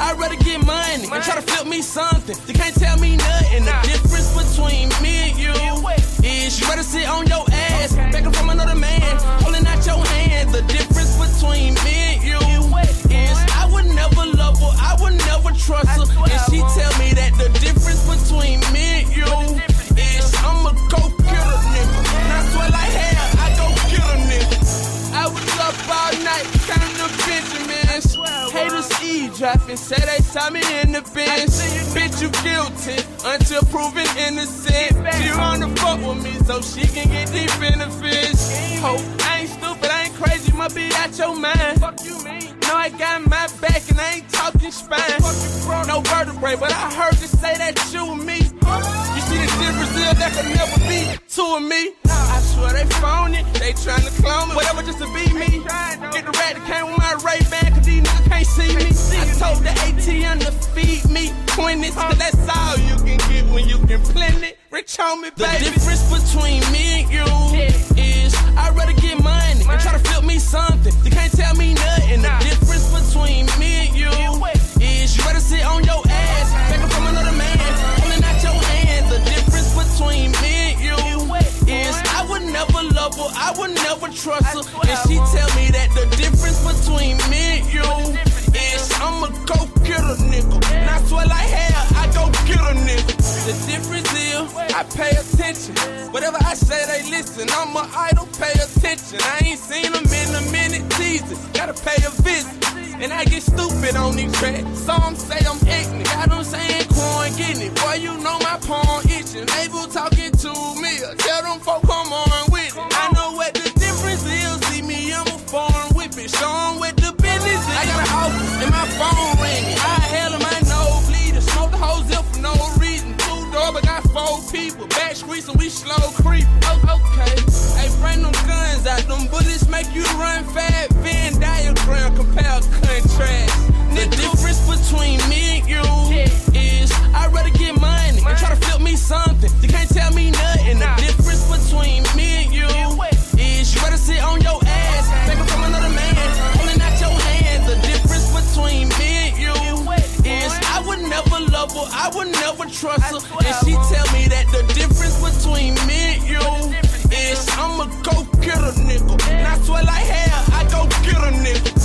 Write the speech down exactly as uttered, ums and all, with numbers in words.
I'd rather get money and try to flip me something. You can't tell me nothing. The difference between me and you is you better sit on your ass, begging from another man, holding out your hand. The difference between me and you is I would never love her, I would never trust her. And she tell me that the difference between me and you is I'ma go kill a nigga. And I swear like hell, I go kill a nigga. I was up all night, counting the Benjamins. Haters eavesdropping, say they saw me in the bench. Bitch, you guilty until proven innocent. She wanna fuck with me so she can get deep in the fish. Hope I ain't stupid, I ain't crazy, must be out your mind. Fuck you mean? No, I got my back and I ain't talking spine. No vertebrae, but I heard you say that you and me. You see the difference there, that could never be two of me. I swear they phony, they tryna clone me, whatever just to be me. Get the rat that came with my Ray-Ban, cause these niggas can't see me. I told the A T M to feed me twenties, cause that's all you can get when you can blend it. Rich on me, baby. The difference between me and you is I'd rather get money and try to flip me something. You can't tell me nothing. The difference between me and you is you better sit on your ass, begging from another man, holding out your hand. The difference between me and you is I would never love her, I would never trust her. And she tell me that the difference between me and you is I'ma go kill a nigga. And I swear like hell, I go kill a nigga. The difference is I pay attention. Whatever I say, they listen. I'm an idol, pay attention. I ain't seen them in a minute, teasing. Gotta pay a visit. And I get stupid on these tracks. Some say I'm ignorant. Got them saying corn getting it. Boy, you know my palm itching. Label talking to me. Tell them folk come on with it. I know what the difference is. See me, I'm a foreign whip it. Show them what the business is. I got an office and my phone ringing. I hell in my nose bleeding. Smoke the whole zip for no reason. Two door, but got four people. Back streets and we slow creep. Oh, okay. Hey, bring them guns out. Them bullets make you run fast. Venn diagram, compare contrast. The difference between me and you is I'd rather get money and try to flip me something. You can't tell me nothing. The difference between me and you is you better sit on your ass, begging from another man, holding out your hand. The difference between me and you is I would never love her, I would never trust her. And she tell me that the difference between me and you is I'ma go kill a nigga. And I swear like hell, I go kill a nigga.